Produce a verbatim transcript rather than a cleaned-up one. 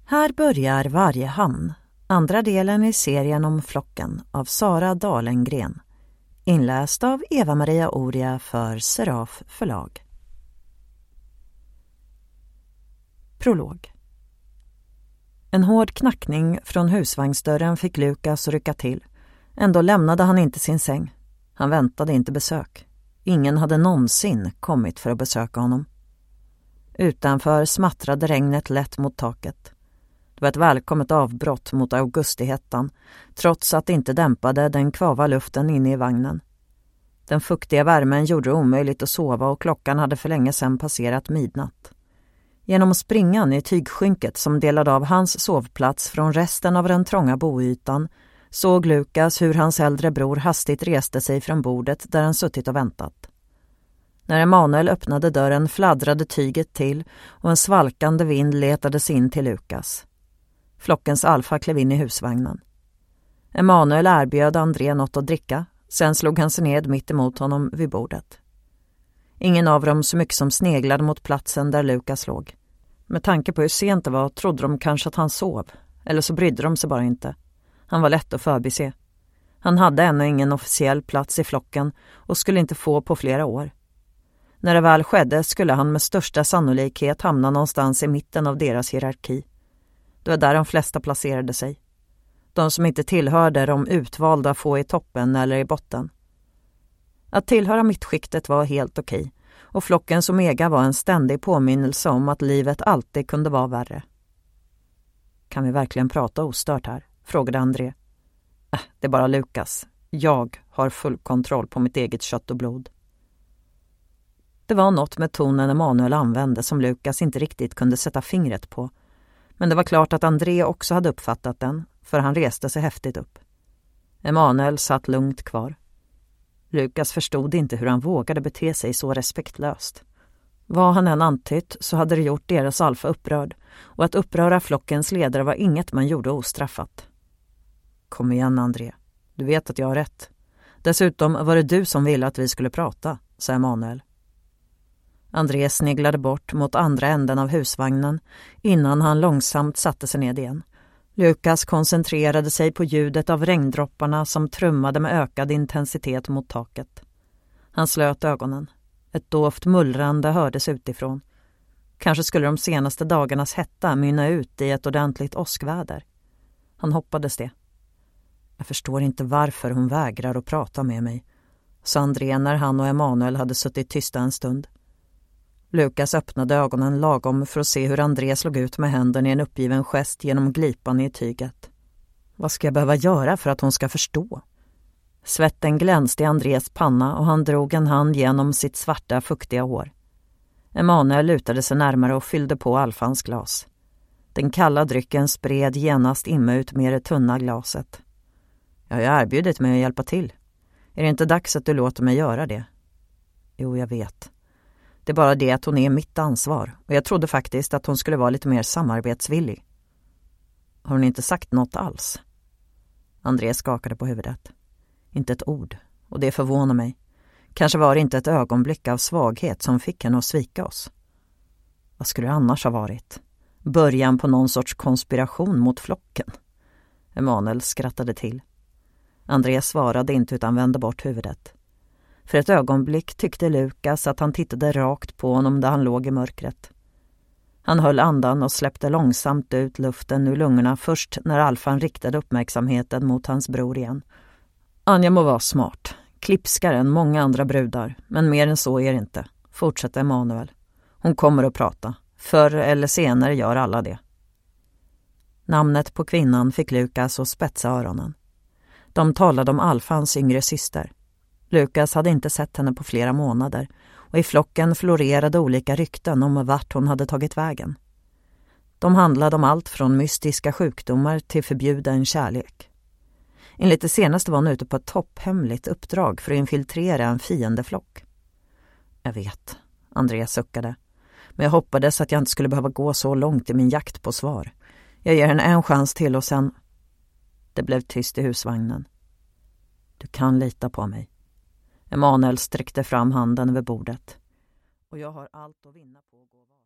Här börjar Varje hamn, andra delen i serien om flocken av Sara Dalengren. Inläst av Eva-Maria Oria för Seraf förlag. Prolog. En hård knackning från husvagnsdörren fick Lukas rycka till. Ändå lämnade han inte sin säng. Han väntade inte besök. Ingen hade någonsin kommit för att besöka honom. Utanför smattrade regnet lätt mot taket. Det var ett välkommet avbrott mot augustihettan, trots att det inte dämpade den kvava luften inne i vagnen. Den fuktiga värmen gjorde det omöjligt att sova och klockan hade för länge sedan passerat midnatt. Genom springan i tygskynket som delade av hans sovplats från resten av den trånga boytan såg Lukas hur hans äldre bror hastigt reste sig från bordet där han suttit och väntat. När Emanuel öppnade dörren fladdrade tyget till och en svalkande vind letade sig in till Lukas. Flockens alfa klev in i husvagnen. Emanuel erbjöd André något att dricka, sen slog han sig ned mitt emot honom vid bordet. Ingen av dem så mycket som sneglade mot platsen där Lukas låg. Med tanke på hur sent det var trodde de kanske att han sov, eller så brydde de sig bara inte. Han var lätt att förbise. Han hade ännu ingen officiell plats i flocken och skulle inte få på flera år. När det väl skedde skulle han med största sannolikhet hamna någonstans i mitten av deras hierarki. Det var där de flesta placerade sig. De som inte tillhörde de utvalda få i toppen eller i botten. Att tillhöra mittskiktet var helt okej, och flockens omega var en ständig påminnelse om att livet alltid kunde vara värre. Kan vi verkligen prata ostört här? Frågade André. Äh, det är bara Lukas. Jag har full kontroll på mitt eget kött och blod. Det var något med tonen Emanuel använde som Lukas inte riktigt kunde sätta fingret på. Men det var klart att André också hade uppfattat den, för han reste sig häftigt upp. Emanuel satt lugnt kvar. Lukas förstod inte hur han vågade bete sig så respektlöst. Vad han än antytt så hade det gjort deras alfa upprörd, och att uppröra flockens ledare var inget man gjorde ostraffat. Kom igen, André. Du vet att jag har rätt. Dessutom var det du som ville att vi skulle prata, sa Emanuel. André sneglade bort mot andra änden av husvagnen innan han långsamt satte sig ned igen. Lukas koncentrerade sig på ljudet av regndropparna som trummade med ökad intensitet mot taket. Han slöt ögonen. Ett dovt mullrande hördes utifrån. Kanske skulle de senaste dagarnas hetta mynna ut i ett ordentligt åskväder. Han hoppades det. Jag förstår inte varför hon vägrar att prata med mig, sa André när han och Emanuel hade suttit tysta en stund. Lukas öppnade ögonen lagom för att se hur André slog ut med händerna i en uppgiven gest genom glipan i tyget. Vad ska jag behöva göra för att hon ska förstå? Svetten glänste i Andrés panna och han drog en hand genom sitt svarta, fuktiga hår. Emanuel lutade sig närmare och fyllde på alfans glas. Den kalla drycken spred genast inne ut med det tunna glaset. Jag har erbjudit mig att hjälpa till. Är det inte dags att du låter mig göra det? Jo, jag vet. Det är bara det att hon är mitt ansvar, och jag trodde faktiskt att hon skulle vara lite mer samarbetsvillig. Har hon inte sagt något alls? André skakade på huvudet. Inte ett ord, och det förvånar mig. Kanske var det inte ett ögonblick av svaghet som fick henne att svika oss. Vad skulle det annars ha varit? Början på någon sorts konspiration mot flocken? Emanuel skrattade till. André svarade inte utan vände bort huvudet. För ett ögonblick tyckte Lukas att han tittade rakt på honom där han låg i mörkret. Han höll andan och släppte långsamt ut luften ur lungorna först när alfan riktade uppmärksamheten mot hans bror igen. Anja må vara smart, klipskare än många andra brudar, men mer än så är det inte, fortsatte Emanuel. Hon kommer att prata. Förr eller senare gör alla det. Namnet på kvinnan fick Lukas att spetsa öronen. De talade om alfans yngre syster. Lukas hade inte sett henne på flera månader och i flocken florerade olika rykten om vart hon hade tagit vägen. De handlade om allt från mystiska sjukdomar till förbjuden kärlek. Enligt det senaste var hon ute på ett topphemligt uppdrag för att infiltrera en fiendeflock. Jag vet, André suckade. Men jag hoppades att jag inte skulle behöva gå så långt i min jakt på svar. Jag ger henne en chans till och sen... Det blev tyst i husvagnen. Du kan lita på mig. Emanuel sträckte fram handen över bordet. Och jag har allt att vinna på att gå.